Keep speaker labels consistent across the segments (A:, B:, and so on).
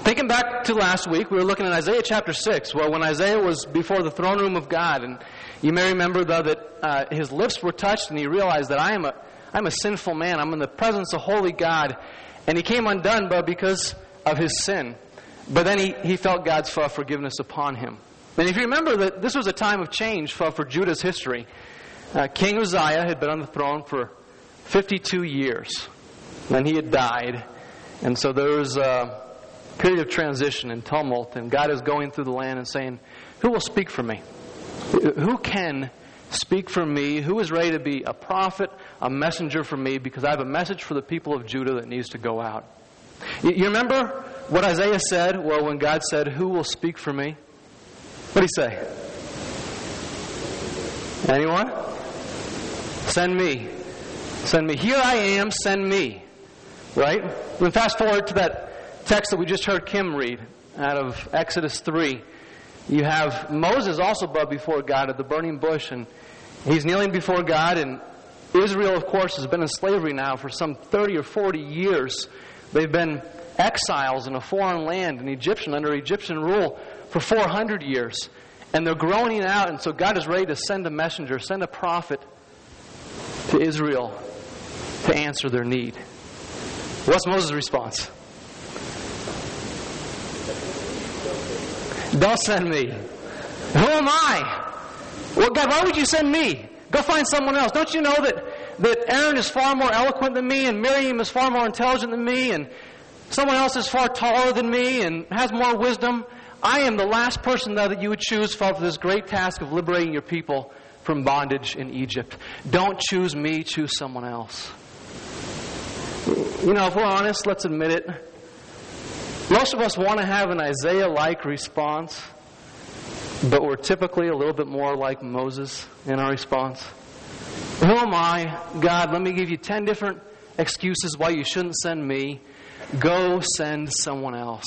A: Thinking back to last week, we were looking at Isaiah chapter 6. Well, when Isaiah was before the throne room of God, and you may remember, though, that his lips were touched, and he realized that I'm a sinful man. I'm in the presence of holy God. And he came undone, but because of his sin. But then he felt God's forgiveness upon him. And if you remember that this was a time of change for Judah's history. King Uzziah had been on the throne for 52 years. Then he had died. And so there was a period of transition and tumult, and God is going through the land and saying, who will speak for me? Who can speak for me? Who is ready to be a prophet, a messenger for me? Because I have a message for the people of Judah that needs to go out. You remember what Isaiah said? Well, when God said, who will speak for me? What did he say? Anyone? Send me. Send me. Here I am, send me. Right? Then fast forward to that text that we just heard Kim read out of Exodus 3. You have Moses also brought before God at the burning bush, and he's kneeling before God, and Israel, of course, has been in slavery now for some 30 or 40 years. They've been exiles in a foreign land, under Egyptian rule for 400 years. And they're groaning out, and so God is ready to send a messenger, send a prophet to Israel to answer their need. What's Moses' response? Don't send me. Who am I? Well, God, why would you send me? Go find someone else. Don't you know that Aaron is far more eloquent than me, and Miriam is far more intelligent than me, and someone else is far taller than me and has more wisdom? I am the last person, though, that you would choose for this great task of liberating your people from bondage in Egypt. Don't choose me, choose someone else. You know, if we're honest, let's admit it. Most of us want to have an Isaiah-like response, but we're typically a little bit more like Moses in our response. Who am I? God, let me give you 10 different excuses why you shouldn't send me. Go send someone else.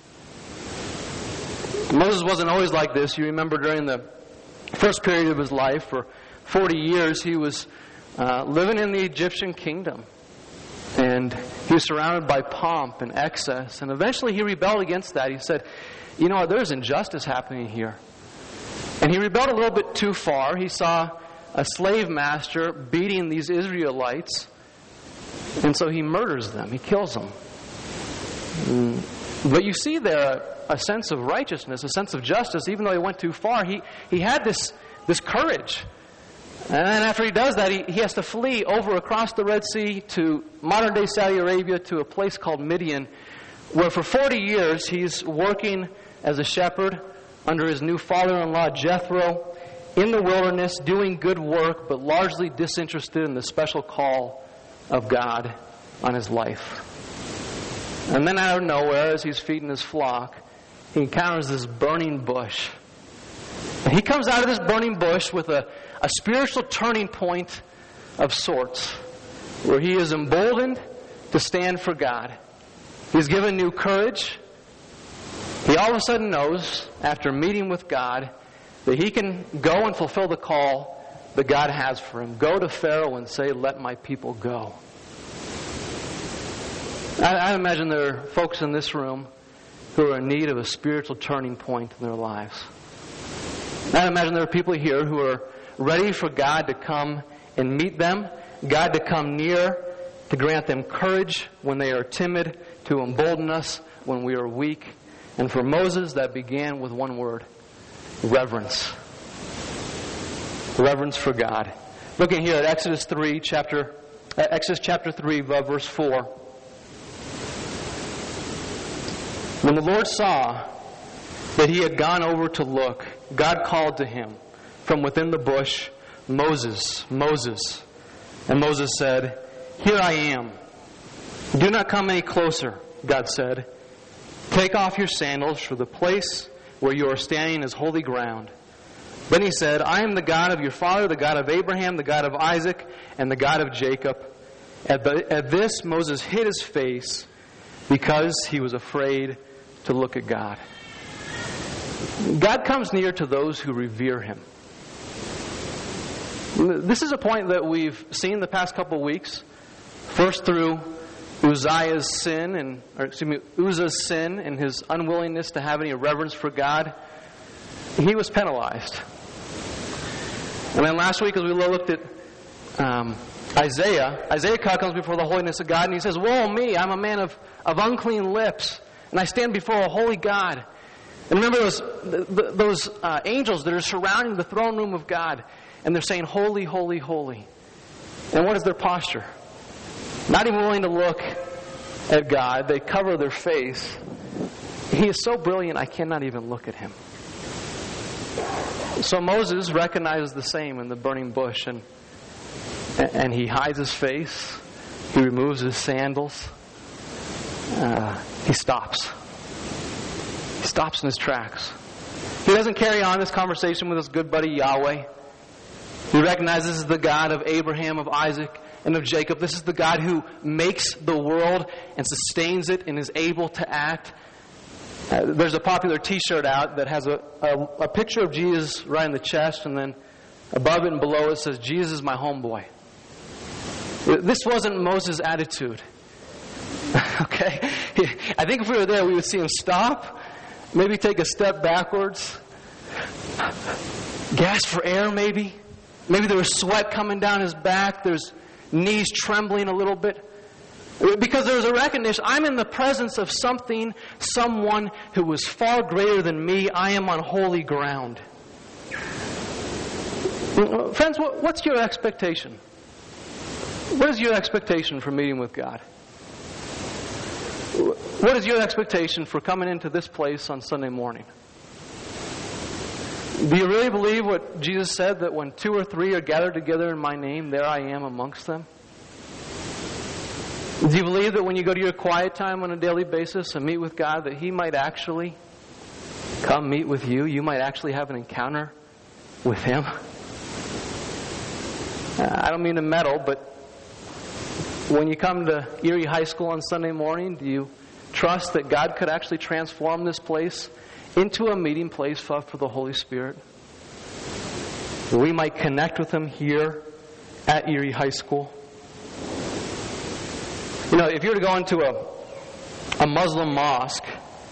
A: Moses wasn't always like this. You remember during the first period of his life, for 40 years, he was living in the Egyptian kingdom. And he was surrounded by pomp and excess. And eventually he rebelled against that. He said, you know what, there's injustice happening here. And he rebelled a little bit too far. He saw a slave master beating these Israelites. And so he murders them. He kills them. But you see there a sense of righteousness, a sense of justice. Even though he went too far, he had this courage. And then after he does that, he has to flee over across the Red Sea to modern-day Saudi Arabia to a place called Midian, where for 40 years he's working as a shepherd under his new father-in-law Jethro in the wilderness, doing good work, but largely disinterested in the special call of God on his life. And then out of nowhere, as he's feeding his flock, he encounters this burning bush. And he comes out of this burning bush with a spiritual turning point of sorts, where he is emboldened to stand for God. He's given new courage. He all of a sudden knows, after meeting with God, that he can go and fulfill the call that God has for him. Go to Pharaoh and say, let my people go. I imagine there are folks in this room who are in need of a spiritual turning point in their lives. I imagine there are people here who are ready for God to come and meet them, God to come near, to grant them courage when they are timid, to embolden us when we are weak. And for Moses, that began with one word: reverence. Reverence for God. Looking here at Exodus chapter 3, verse 4. When the Lord saw that he had gone over to look, God called to him from within the bush, Moses, Moses. And Moses said, Here I am. Do not come any closer, God said. Take off your sandals, for the place where you are standing is holy ground. Then he said, I am the God of your father, the God of Abraham, the God of Isaac, and the God of Jacob. At this, Moses hid his face because he was afraid to look at God. God comes near to those who revere him. This is a point that we've seen the past couple of weeks. First through Uzzah's sin and his unwillingness to have any reverence for God, he was penalized. And then last week, as we looked at Isaiah comes before the holiness of God, and he says, "Woe me, I'm a man of unclean lips, and I stand before a holy God." And remember those angels that are surrounding the throne room of God, and they're saying, "Holy, holy, holy." And what is their posture? Not even willing to look at God. They cover their face. He is so brilliant, I cannot even look at him. So Moses recognizes the same in the burning bush, and he hides his face. He removes his sandals. He stops. He stops in his tracks. He doesn't carry on this conversation with his good buddy Yahweh. He recognizes this is the God of Abraham, of Isaac, and of Jacob. This is the God who makes the world and sustains it and is able to act. There's a popular T-shirt out that has a picture of Jesus right in the chest, and then above it and below it says, "Jesus is my homeboy." This wasn't Moses' attitude. Okay? I think if we were there, we would see him stop, maybe take a step backwards, gasp for air maybe. Maybe there was sweat coming down his back. There's knees trembling a little bit. Because there was a recognition, I'm in the presence of someone who was far greater than me. I am on holy ground. Friends, what's your expectation? What is your expectation for meeting with God? What is your expectation for coming into this place on Sunday morning? Do you really believe what Jesus said, that when 2 or 3 are gathered together in my name, there I am amongst them? Do you believe that when you go to your quiet time on a daily basis and meet with God, that He might actually come meet with you? You might actually have an encounter with Him? I don't mean to meddle, but when you come to Erie High School on Sunday morning, do you trust that God could actually transform this place into a meeting place for the Holy Spirit? That we might connect with Him here at Erie High School. You know, if you were to go into a Muslim mosque,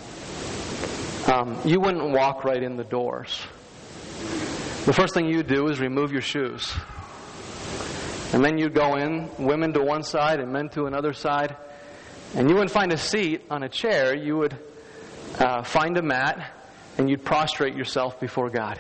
A: you wouldn't walk right in the doors. The first thing you'd do is remove your shoes. And then you'd go in, women to one side and men to another side. And you wouldn't find a seat on a chair. You would find a mat, and you'd prostrate yourself before God.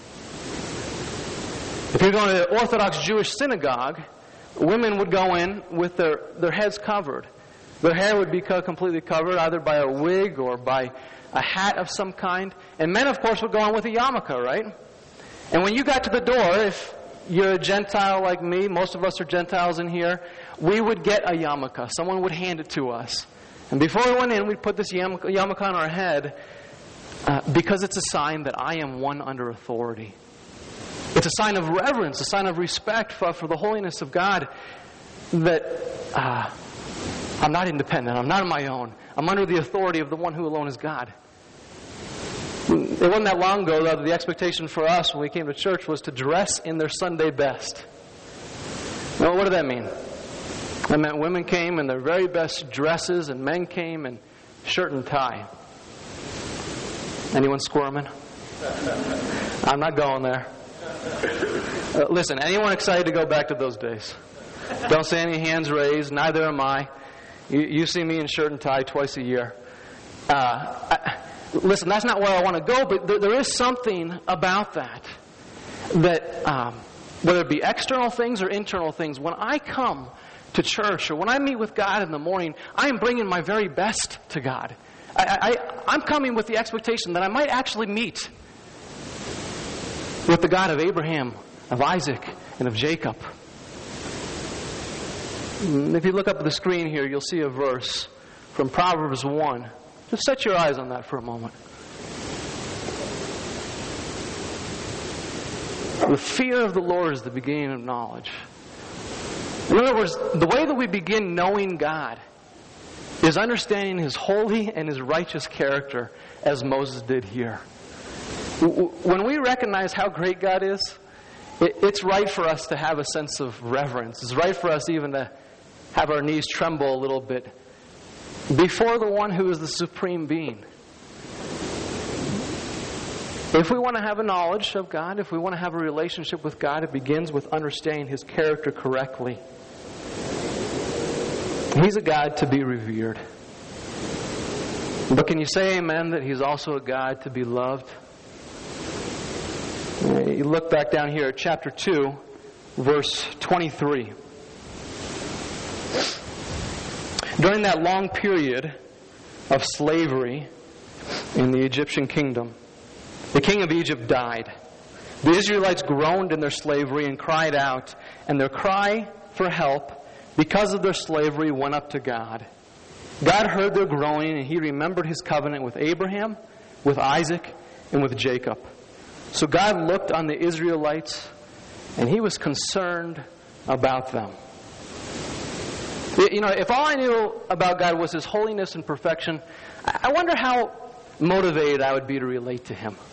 A: If you're going to an Orthodox Jewish synagogue, women would go in with their heads covered. Their hair would be completely covered, either by a wig or by a hat of some kind. And men, of course, would go in with a yarmulke, right? And when you got to the door, if you're a Gentile like me, most of us are Gentiles in here, we would get a yarmulke. Someone would hand it to us. And before we went in, we'd put this yarmulke on our head because it's a sign that I am one under authority. It's a sign of reverence, a sign of respect for the holiness of God, that I'm not independent, I'm not on my own. I'm under the authority of the one who alone is God. It wasn't that long ago, though, that the expectation for us when we came to church was to dress in their Sunday best. Well, what did that mean? That meant women came in their very best dresses and men came in shirt and tie. Anyone squirming? I'm not going there. Listen, anyone excited to go back to those days? Don't see any hands raised, neither am I. You see me in shirt and tie twice a year. Listen, that's not where I want to go, but there is something about that whether it be external things or internal things, when I come to church or when I meet with God in the morning, I am bringing my very best to God. I'm coming with the expectation that I might actually meet with the God of Abraham, of Isaac, and of Jacob. If you look up at the screen here, you'll see a verse from Proverbs 1. Just set your eyes on that for a moment. The fear of the Lord is the beginning of knowledge. In other words, the way that we begin knowing God is understanding His holy and His righteous character, as Moses did here. When we recognize how great God is, it's right for us to have a sense of reverence. It's right for us even to have our knees tremble a little bit before the one who is the supreme being. If we want to have a knowledge of God, if we want to have a relationship with God, it begins with understanding His character correctly. He's a God to be revered. But can you say amen that He's also a God to be loved? You look back down here at chapter 2, verse 23. During that long period of slavery in the Egyptian kingdom, the king of Egypt died. The Israelites groaned in their slavery and cried out, and their cry for help because of their slavery went up to God. God heard their groaning, and He remembered His covenant with Abraham, with Isaac, and with Jacob. So God looked on the Israelites, and He was concerned about them. You know, if all I knew about God was His holiness and perfection, I wonder how motivated I would be to relate to Him.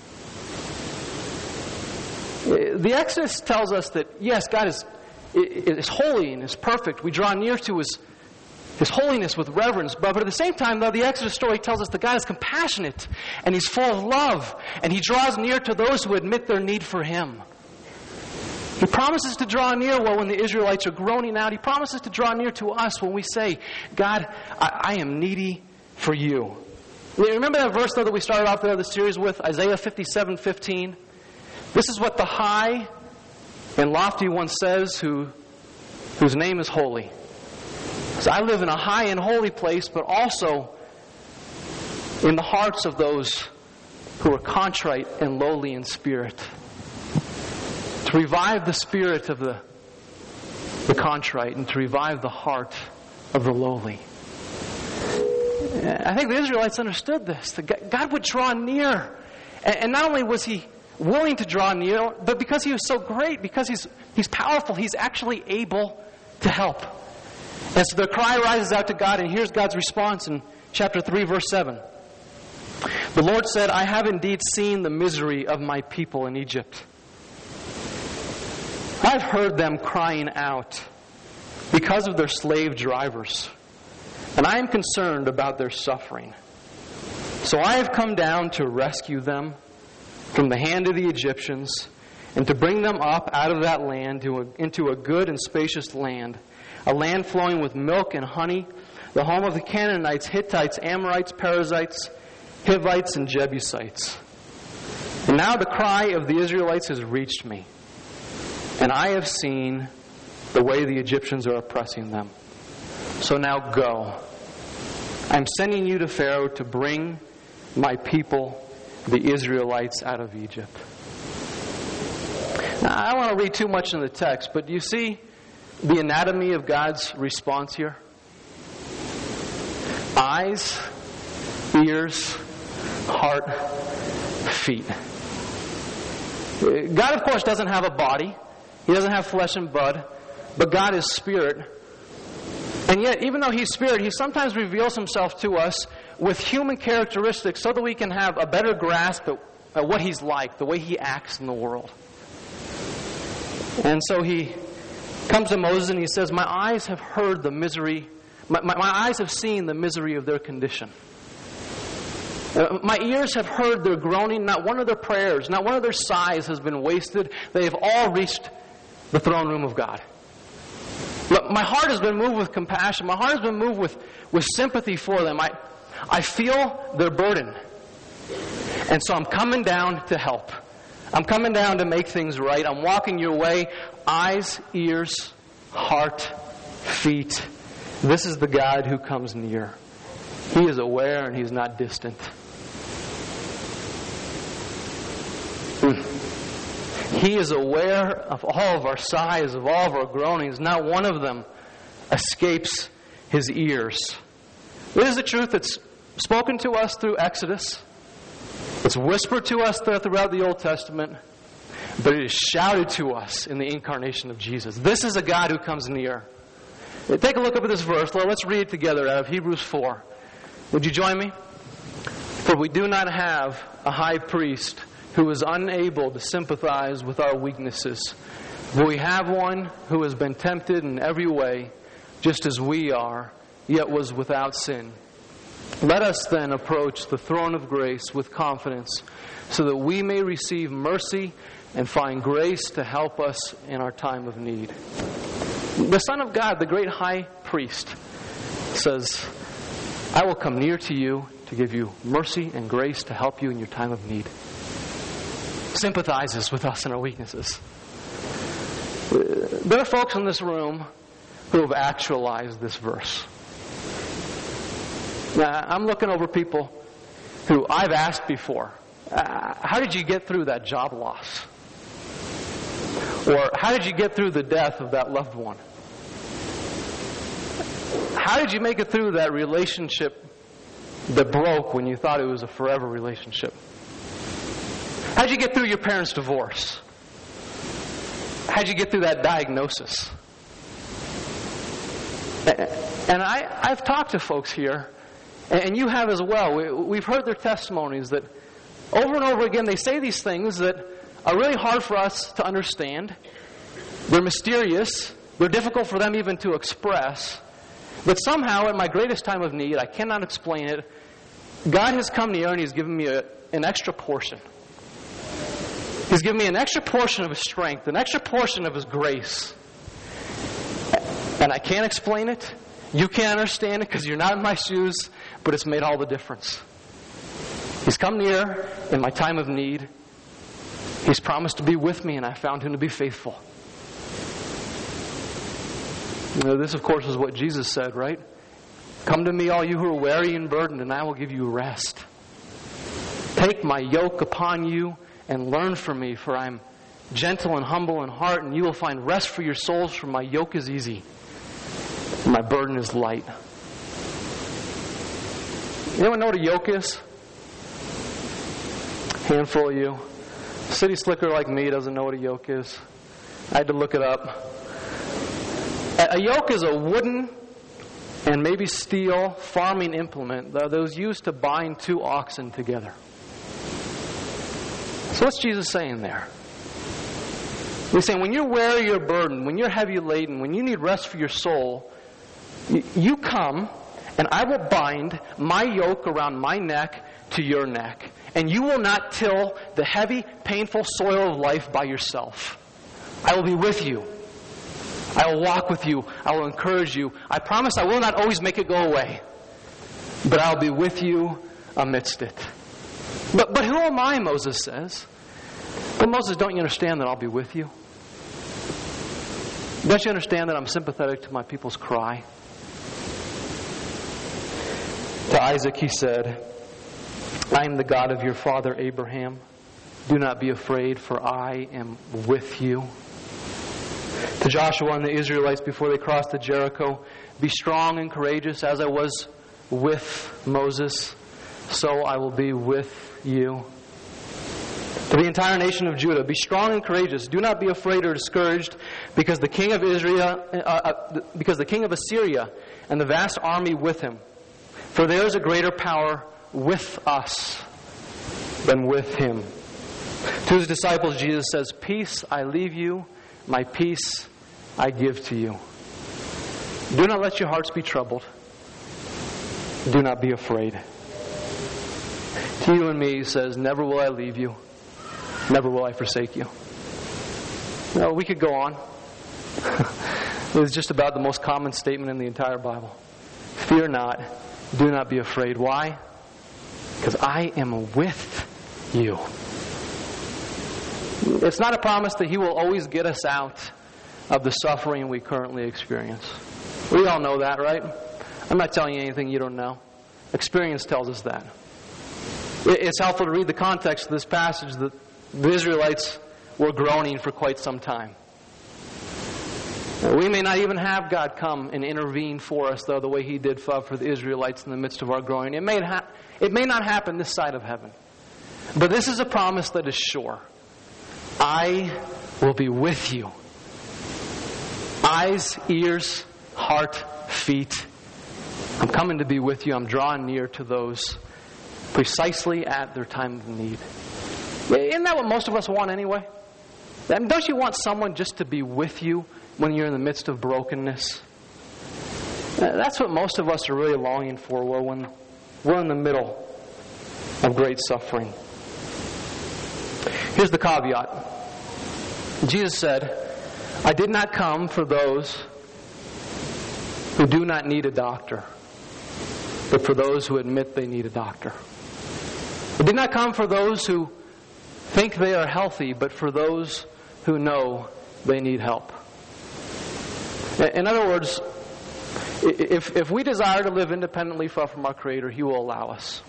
A: The Exodus tells us that, yes, God is holy and is perfect. We draw near to His holiness with reverence. But at the same time, though, the Exodus story tells us that God is compassionate and He's full of love. And He draws near to those who admit their need for Him. He promises to draw near when the Israelites are groaning out. He promises to draw near to us when we say, God, I am needy for You. Remember that verse, though, that we started off the series with, Isaiah 57:15? This is what the high and lofty one says, whose name is holy. So I live in a high and holy place, but also in the hearts of those who are contrite and lowly in spirit. To revive the spirit of the contrite and to revive the heart of the lowly. I think the Israelites understood this, that God would draw near. And not only was He willing to draw near, but because He was so great, because He's powerful, He's actually able to help. And so the cry rises out to God, and here's God's response in chapter 3, verse 7. The Lord said, I have indeed seen the misery of my people in Egypt. I've heard them crying out because of their slave drivers, and I am concerned about their suffering. So I have come down to rescue them from the hand of the Egyptians, and to bring them up out of that land into a good and spacious land, a land flowing with milk and honey, the home of the Canaanites, Hittites, Amorites, Perizzites, Hivites, and Jebusites. And now the cry of the Israelites has reached me, and I have seen the way the Egyptians are oppressing them. So now go. I'm sending you to Pharaoh to bring my people, the Israelites, out of Egypt. Now, I don't want to read too much in the text, but do you see the anatomy of God's response here? Eyes, ears, heart, feet. God, of course, doesn't have a body. He doesn't have flesh and blood. But God is spirit. And yet, even though He's spirit, He sometimes reveals Himself to us with human characteristics so that we can have a better grasp at what He's like, the way He acts in the world. And so He comes to Moses and He says, my eyes have heard the misery, my eyes have seen the misery of their condition. My ears have heard their groaning. Not one of their prayers, not one of their sighs has been wasted. They have all reached the throne room of God. My heart has been moved with compassion. My heart has been moved with sympathy for them. I feel their burden. And so I'm coming down to help. I'm coming down to make things right. I'm walking your way. Eyes, ears, heart, feet. This is the God who comes near. He is aware and He's not distant. He is aware of all of our sighs, of all of our groanings. Not one of them escapes His ears. This is the truth that's spoken to us through Exodus. It's whispered to us throughout the Old Testament. But it is shouted to us in the incarnation of Jesus. This is a God who comes near. Take a look up at this verse. Let's read it together out of Hebrews 4. Would you join me? For we do not have a high priest who is unable to sympathize with our weaknesses, but we have one who has been tempted in every way, just as we are, yet was without sin. Let us then approach the throne of grace with confidence, so that we may receive mercy and find grace to help us in our time of need. The Son of God, the great high priest, says, I will come near to you to give you mercy and grace to help you in your time of need. Sympathizes with us in our weaknesses. There are folks in this room who have actualized this verse. Now, I'm looking over people who I've asked before, how did you get through that job loss? Or how did you get through the death of that loved one? How did you make it through that relationship that broke when you thought it was a forever relationship? How did you get through your parents' divorce? How did you get through that diagnosis? And I've talked to folks here, and you have as well. We've heard their testimonies that over and over again they say these things that are really hard for us to understand. They're mysterious. They're difficult for them even to express. But somehow, at my greatest time of need, I cannot explain it, God has come near and He's given me an extra portion. He's given me an extra portion of His strength, an extra portion of His grace. And I can't explain it. You can't understand it because you're not in my shoes, but it's made all the difference. He's come near in my time of need. He's promised to be with me, and I found Him to be faithful. You know, this, of course, is what Jesus said, right? Come to me, all you who are weary and burdened, and I will give you rest. Take my yoke upon you and learn from me, for I am gentle and humble in heart, and you will find rest for your souls, for my yoke is easy, and my burden is light. Anyone know what a yoke is? Handful of you. A city slicker like me doesn't know what a yoke is. I had to look it up. A yoke is a wooden and maybe steel farming implement that was used to bind two oxen together. So what's Jesus saying there? He's saying when you're weary, you're burdened, when you're heavy laden, when you need rest for your soul, you come and I will bind my yoke around my neck to your neck. And you will not till the heavy, painful soil of life by yourself. I will be with you. I will walk with you. I will encourage you. I promise I will not always make it go away. But I'll be with you amidst it. But who am I, Moses says. But Moses, don't you understand that I'll be with you? Don't you understand that I'm sympathetic to my people's cry? To Isaac he said, I am the God of your father Abraham. Do not be afraid, for I am with you. To Joshua and the Israelites before they crossed the Jericho, be strong and courageous as I was with Moses, so I will be with you. To the entire nation of Judah, be strong and courageous. Do not be afraid or discouraged, because the king of Assyria and the vast army with him. For there is a greater power with us than with him. To his disciples, Jesus says, peace I leave you, my peace I give to you. Do not let your hearts be troubled. Do not be afraid. To you and me, he says, never will I leave you. Never will I forsake you. No, we could go on. It was just about the most common statement in the entire Bible. Fear not. Do not be afraid. Why? Because I am with you. It's not a promise that He will always get us out of the suffering we currently experience. We all know that, right? I'm not telling you anything you don't know. Experience tells us that. It's helpful to read the context of this passage that the Israelites were groaning for quite some time. We may not even have God come and intervene for us, though, the way He did for the Israelites in the midst of our groaning. It may not happen this side of heaven. But this is a promise that is sure. I will be with you. Eyes, ears, heart, feet. I'm coming to be with you. I'm drawing near to those precisely at their time of need. Isn't that what most of us want anyway? Don't you want someone just to be with you when you're in the midst of brokenness? That's what most of us are really longing for. Well, when We're in the middle of great suffering. Here's the caveat. Jesus said, I did not come for those who do not need a doctor, but for those who admit they need a doctor. I did not come for those who think they are healthy, but for those who know they need help. In other words, if we desire to live independently far from our Creator, He will allow us.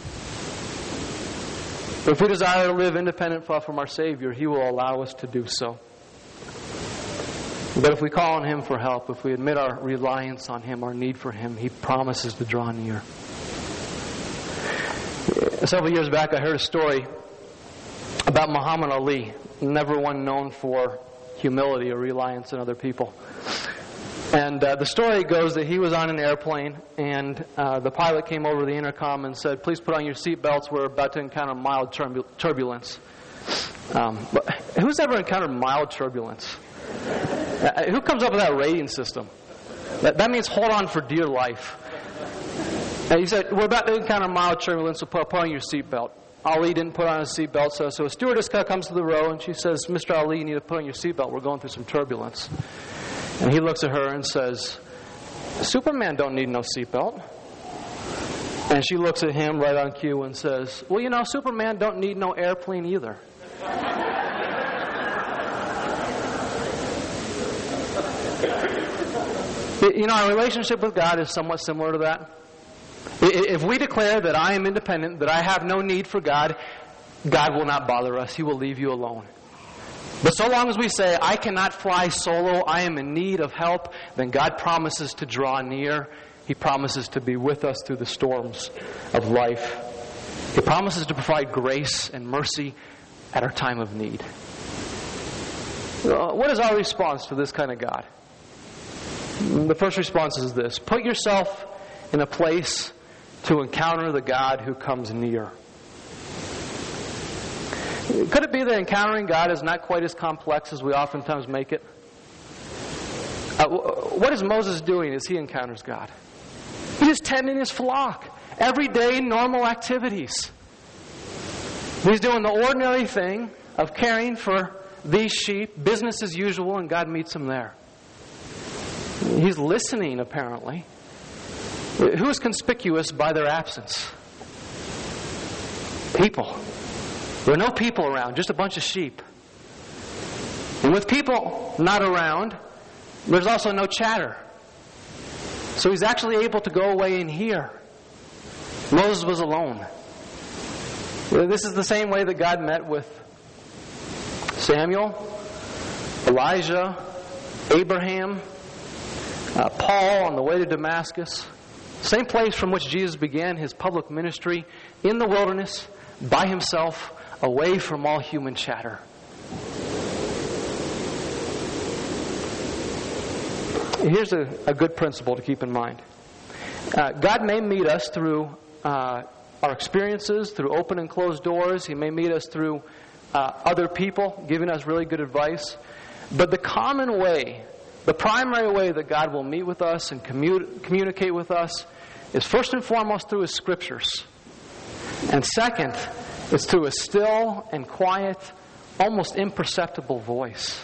A: If we desire to live independent far from our Savior, He will allow us to do so. But if we call on Him for help, if we admit our reliance on Him, our need for Him, He promises to draw near. Several years back, I heard a story about Muhammad Ali, never one known for humility or reliance on other people. And the story goes that he was on an airplane, and the pilot came over the intercom and said, please put on your seatbelts, we're about to encounter mild turbulence. But who's ever encountered mild turbulence? Who comes up with that rating system? That means hold on for dear life. And he said, we're about to encounter mild turbulence, so put on your seatbelt. Ali didn't put on his seatbelt, so a stewardess comes to the row, and she says, Mr. Ali, you need to put on your seatbelt. We're going through some turbulence. And he looks at her and says, Superman don't need no seatbelt. And she looks at him right on cue and says, well, you know, Superman don't need no airplane either. You know, our relationship with God is somewhat similar to that. If we declare that I am independent, that I have no need for God, God will not bother us. He will leave you alone. But so long as we say, I cannot fly solo, I am in need of help, then God promises to draw near. He promises to be with us through the storms of life. He promises to provide grace and mercy at our time of need. What is our response to this kind of God? The first response is this: put yourself in a place to encounter the God who comes near. Could it be that encountering God is not quite as complex as we oftentimes make it? What is Moses doing as he encounters God? He is tending his flock. Everyday, normal activities. He's doing the ordinary thing of caring for these sheep, business as usual, and God meets him there. He's listening, apparently. Who is conspicuous by their absence? People. There are no people around, just a bunch of sheep. And with people not around, there's also no chatter. So he's actually able to go away and hear. Moses was alone. This is the same way that God met with Samuel, Elijah, Abraham, Paul on the way to Damascus. Same place from which Jesus began his public ministry, in the wilderness, by himself, away from all human chatter. Here's a good principle to keep in mind. God may meet us through our experiences, through open and closed doors. He may meet us through other people giving us really good advice. But the common way, the primary way that God will meet with us and communicate with us is first and foremost through His Scriptures. And second, it's through a still and quiet, almost imperceptible voice.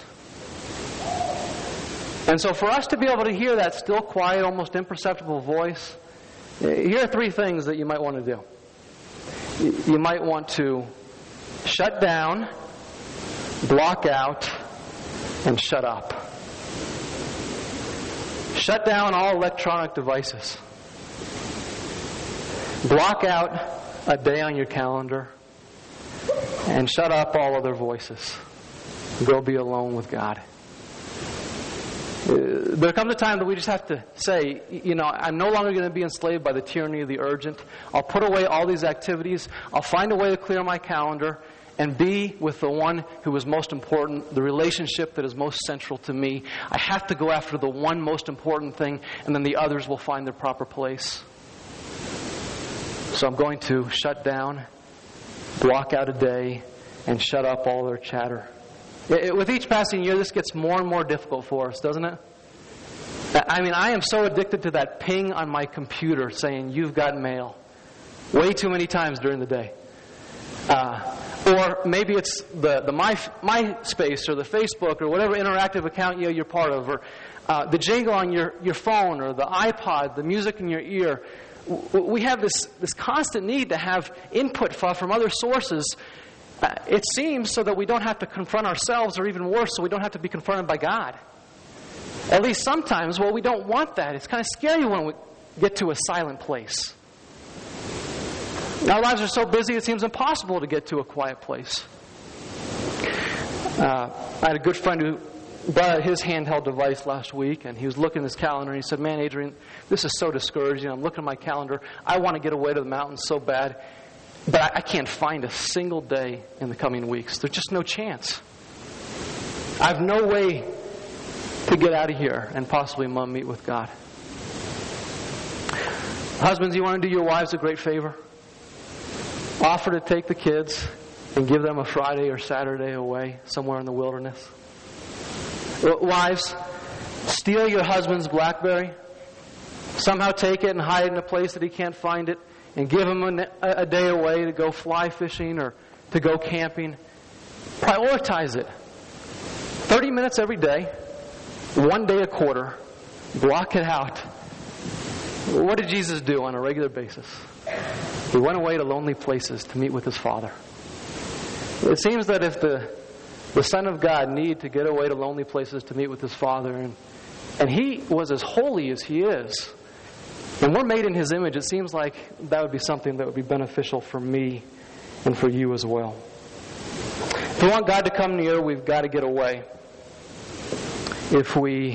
A: And so for us to be able to hear that still, quiet, almost imperceptible voice, here are three things that you might want to do. You might want to shut down, block out, and shut up. Shut down all electronic devices. Block out a day on your calendar. And shut up all other voices. Go be alone with God. There comes a time that we just have to say, you know, I'm no longer going to be enslaved by the tyranny of the urgent. I'll put away all these activities. I'll find a way to clear my calendar and be with the one who is most important, the relationship that is most central to me. I have to go after the one most important thing, and then the others will find their proper place. So I'm going to shut down, block out a day, and shut up all their chatter. With each passing year, this gets more and more difficult for us, doesn't it? I mean, I am so addicted to that ping on my computer saying, you've got mail. way too many times during the day. Or maybe it's the MySpace or the Facebook or whatever interactive account you're part of, or the jingle on your phone or the iPod, the music in your ear. We have this constant need to have input from other sources. It seems so that we don't have to confront ourselves, or even worse, so we don't have to be confronted by God. At least sometimes, we don't want that. It's kind of scary when we get to a silent place. Our lives are so busy, it seems impossible to get to a quiet place. I had a good friend who bought his handheld device last week, and he was looking at his calendar, and he said, "Man, Adrian, this is so discouraging. I'm looking at my calendar. I want to get away to the mountains so bad, but I can't find a single day in the coming weeks. There's just no chance. I have no way to get out of here and possibly meet with God." Husbands, you want to do your wives a great favor? Offer to take the kids and give them a Friday or Saturday away somewhere in the wilderness. Wives, steal your husband's BlackBerry. Somehow take it and hide it in a place that he can't find it, and give him a day away to go fly fishing or to go camping. Prioritize it. 30 minutes every day, 1 day a quarter. Block it out. What did Jesus do on a regular basis? He went away to lonely places to meet with His Father. It seems that if the Son of God needed to get away to lonely places to meet with His Father, and He was as holy as He is, and we're made in His image, it seems like that would be something that would be beneficial for me and for you as well. If we want God to come near, we've got to get away. If we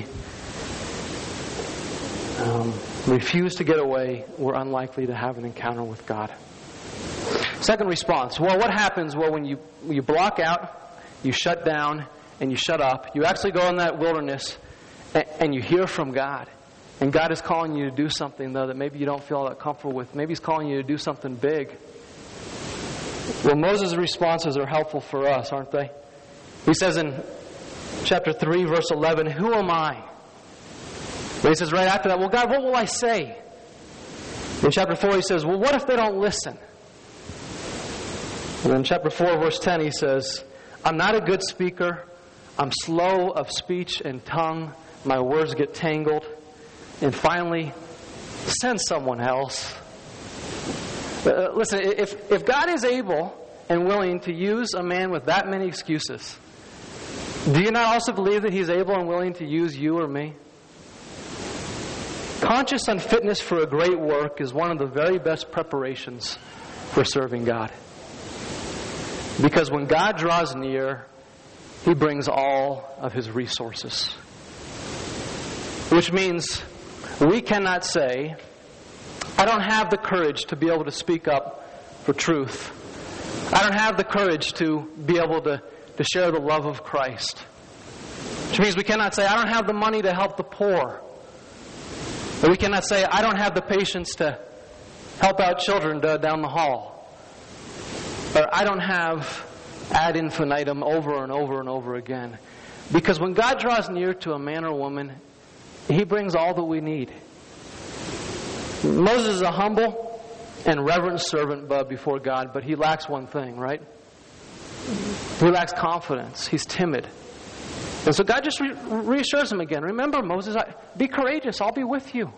A: refuse to get away, we're unlikely to have an encounter with God. Second response. Well, what happens? Well, when you block out, you shut down, and you shut up, you actually go in that wilderness and you hear from God. And God is calling you to do something, though, that maybe you don't feel all that comfortable with. Maybe He's calling you to do something big. Well, Moses' responses are helpful for us, aren't they? He says in chapter 3, verse 11, "Who am I?" And he says right after that, "Well, God, what will I say?" In chapter 4, he says, "Well, what if they don't listen?" And in chapter 4, verse 10, he says, "I'm not a good speaker. I'm slow of speech and tongue. My words get tangled." And finally, send someone else. Listen, if God is able and willing to use a man with that many excuses, do you not also believe that He's able and willing to use you or me? Conscious unfitness for a great work is one of the very best preparations for serving God. Because when God draws near, He brings all of His resources. Which means we cannot say, "I don't have the courage to be able to speak up for truth. I don't have the courage to be able to share the love of Christ." Which means we cannot say, "I don't have the money to help the poor." Or we cannot say, "I don't have the patience to help out children down the hall." Or "I don't have ad infinitum" over and over and over again. Because when God draws near to a man or woman, He brings all that we need. Moses is a humble and reverent servant before God, but he lacks one thing, right? He lacks confidence. He's timid. And so God just reassures him again. "Remember, Moses, be courageous. I'll be with you.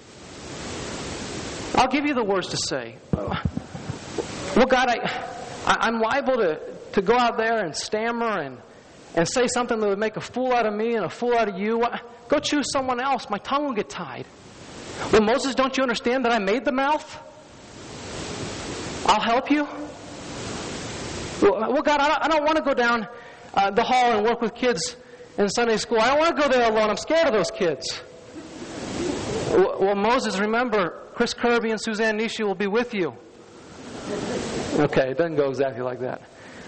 A: I'll give you the words to say." Well, God, I'm liable to go out there and stammer and say something that would make a fool out of me and a fool out of you. Go choose someone else. My tongue will get tied. "Well, Moses, don't you understand that I made the mouth? I'll help you." Well, God, I don't want to go down the hall and work with kids in Sunday school. I don't want to go there alone. I'm scared of those kids. Well, Moses, remember, Chris Kirby and Suzanne Nishi will be with you. Okay, it doesn't go exactly like that.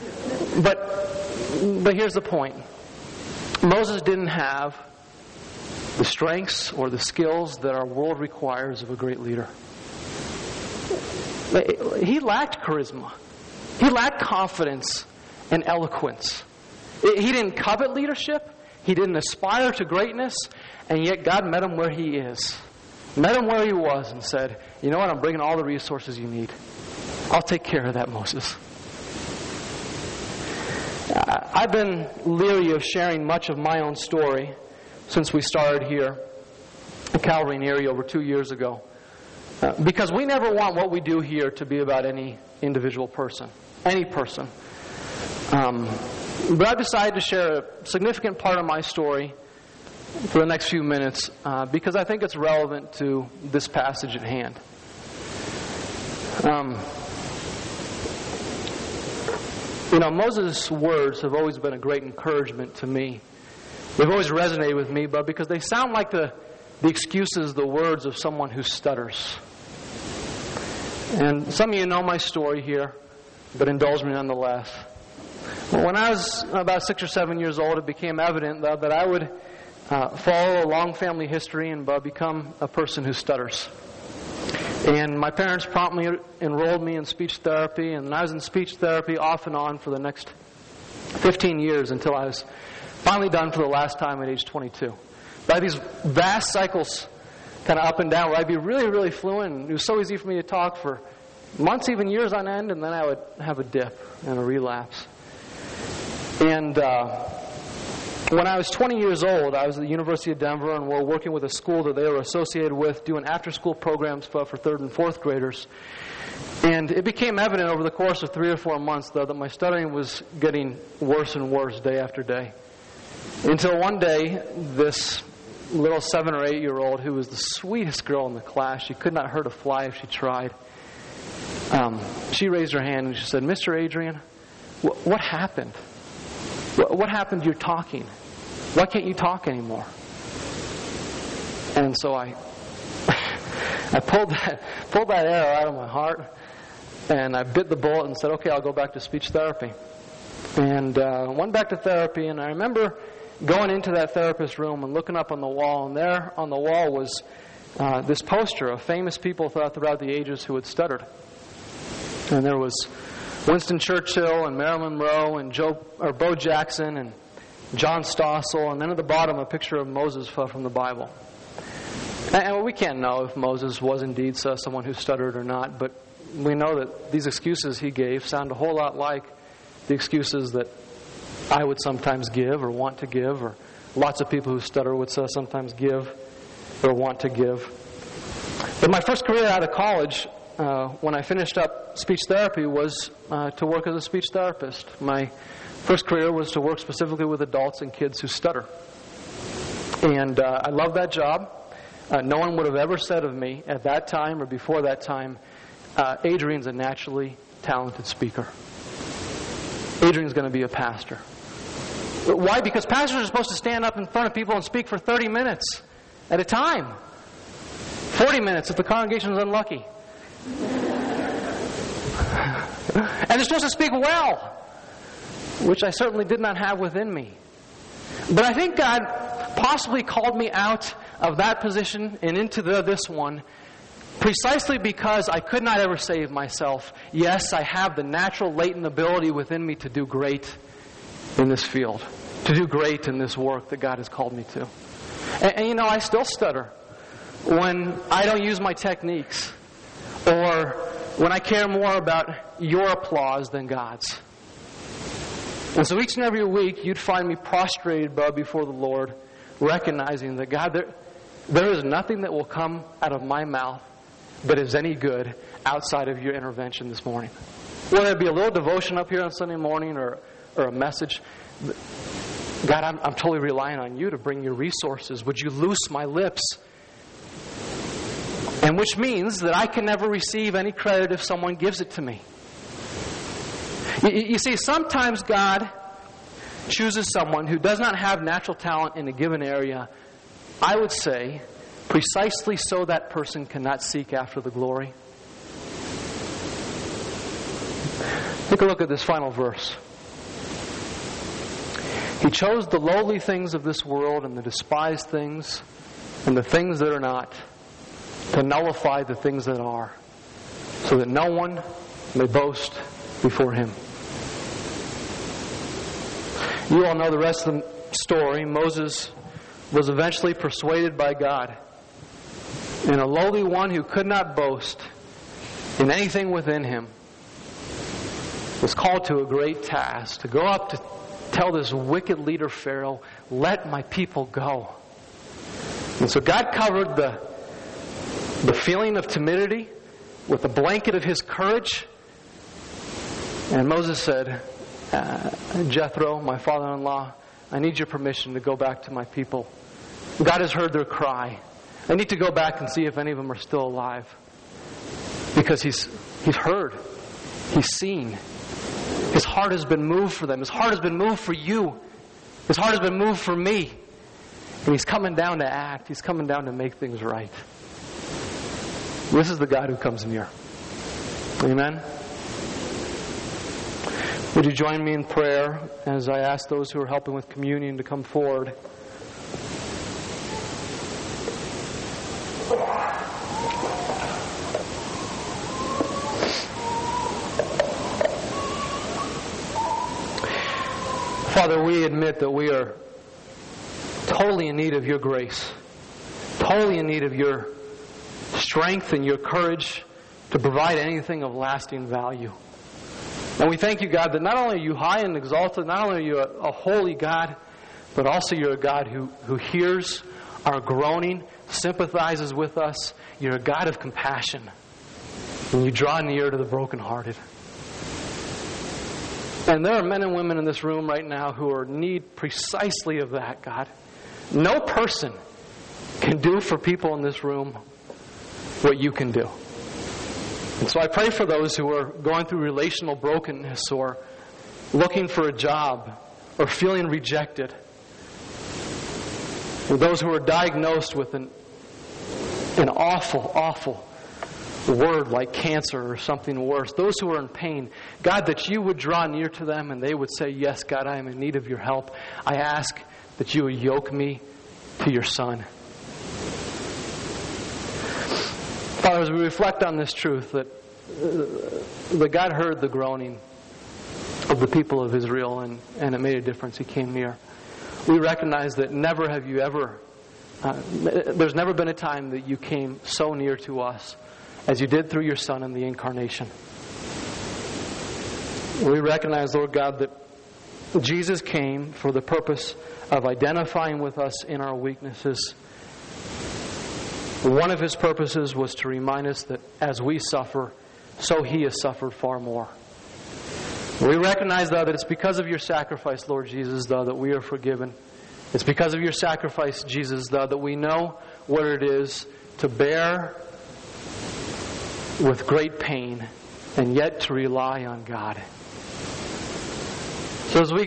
A: But here's the point. Moses didn't have the strengths or the skills that our world requires of a great leader. He lacked charisma. He lacked confidence and eloquence. He didn't covet leadership. He didn't aspire to greatness. And yet God met him where he is. Met him where he was and said, "You know what? I'm bringing all the resources you need. I'll take care of that, Moses. I've been leery of sharing much of my own story since we started here at Calvary in Erie over 2 years ago. Because we never want what we do here to be about any individual person, any person. But I've decided to share a significant part of my story for the next few minutes because I think it's relevant to this passage at hand. Moses' words have always been a great encouragement to me. They've always resonated with me, but because they sound like the excuses, the words of someone who stutters. And some of you know my story here, but indulge me nonetheless. When I was about 6 or 7 years old, it became evident that I would follow a long family history and become a person who stutters. And my parents promptly enrolled me in speech therapy, and I was in speech therapy off and on for the next 15 years until I was finally done for the last time at age 22. But I had these vast cycles kind of up and down where I'd be really, really fluent. It was so easy for me to talk for months, even years on end, and then I would have a dip and a relapse. And when I was 20 years old, I was at the University of Denver, and we were working with a school that they were associated with doing after-school programs for 3rd and 4th graders. And it became evident over the course of 3 or 4 months, though, that my stuttering was getting worse and worse day after day. Until one day, this little 7 or 8 year old, who was the sweetest girl in the class, she could not hurt a fly if she tried, she raised her hand and she said, "Mr. Adrian, what happened? What happened to your talking? Why can't you talk anymore?" And so I pulled that arrow out of my heart, and I bit the bullet and said, "Okay, I'll go back to speech therapy." And went back to therapy, and I remember going into that therapist room and looking up on the wall, and there on the wall was this poster of famous people throughout the ages who had stuttered. And there was Winston Churchill and Marilyn Monroe and Bo Jackson and John Stossel, and then at the bottom a picture of Moses from the Bible. And we can't know if Moses was indeed someone who stuttered or not, but we know that these excuses he gave sound a whole lot like the excuses that I would sometimes give or want to give, or lots of people who stutter would sometimes give or want to give. But my first career out of college, when I finished up speech therapy, was to work as a speech therapist. My first career was to work specifically with adults and kids who stutter. And I loved that job. No one would have ever said of me at that time or before that time, Adrian's a naturally talented speaker. Adrian's going to be a pastor. Why? Because pastors are supposed to stand up in front of people and speak for 30 minutes at a time. 40 minutes if the congregation is unlucky. And they're supposed to speak well, which I certainly did not have within me. But I think God possibly called me out of that position and into this one precisely because I could not ever say of myself, yes, I have the natural latent ability within me to do great in this field, to do great in this work that God has called me to. And I still stutter when I don't use my techniques, or when I care more about your applause than God's. And so each and every week, you'd find me prostrated before the Lord, recognizing that, God, there is nothing that will come out of my mouth that is any good outside of your intervention this morning. Whether it be a little devotion up here on Sunday morning or a message, God, I'm totally relying on you to bring your resources. Would you loose my lips? And which means that I can never receive any credit if someone gives it to me. You see, sometimes God chooses someone who does not have natural talent in a given area, I would say, precisely so that person cannot seek after the glory. Take a look at this final verse. He chose the lowly things of this world and the despised things and the things that are not, to nullify the things that are, so that no one may boast before Him. You all know the rest of the story. Moses was eventually persuaded by God, and a lowly one who could not boast in anything within him was called to a great task, to go up to tell this wicked leader Pharaoh, let my people go. And so God covered the feeling of timidity with a blanket of His courage. And Moses said, Jethro, my father-in-law, I need your permission to go back to my people. God has heard their cry. I need to go back and see if any of them are still alive. Because He's heard. He's seen. His heart has been moved for them. His heart has been moved for you. His heart has been moved for me. And He's coming down to act. He's coming down to make things right. This is the God who comes near. Amen? Would you join me in prayer as I ask those who are helping with communion to come forward? Father, we admit that we are totally in need of your grace, totally in need of your strength and your courage to provide anything of lasting value. And we thank you, God, that not only are you high and exalted, not only are you a holy God, but also you're a God who hears our groaning, sympathizes with us. You're a God of compassion. And you draw near to the brokenhearted. And there are men and women in this room right now who are in need precisely of that, God. No person can do for people in this room what you can do. And so I pray for those who are going through relational brokenness or looking for a job or feeling rejected. For those who are diagnosed with an awful, awful word like cancer or something worse. Those who are in pain. God, that you would draw near to them and they would say, yes, God, I am in need of your help. I ask that you would yoke me to your Son. Father, as we reflect on this truth that God heard the groaning of the people of Israel and it made a difference. He came near. We recognize that never have you ever, there's never been a time that you came so near to us as you did through your Son in the Incarnation. We recognize, Lord God, that Jesus came for the purpose of identifying with us in our weaknesses. One of His purposes was to remind us that as we suffer, so He has suffered far more. We recognize, though, that it's because of your sacrifice, Lord Jesus, though, that we are forgiven. It's because of your sacrifice, Jesus, though, that we know what it is to bear with great pain and yet to rely on God. So as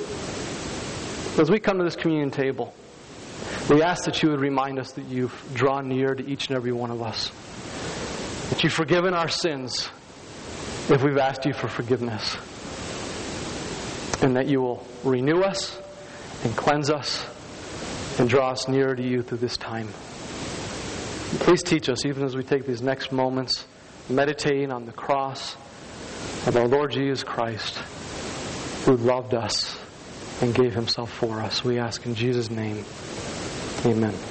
A: we come to this communion table, we ask that you would remind us that you've drawn near to each and every one of us. That you've forgiven our sins if we've asked you for forgiveness. And that you will renew us and cleanse us and draw us nearer to you through this time. Please teach us, even as we take these next moments, meditating on the cross of our Lord Jesus Christ, who loved us and gave Himself for us. We ask in Jesus' name. Amen.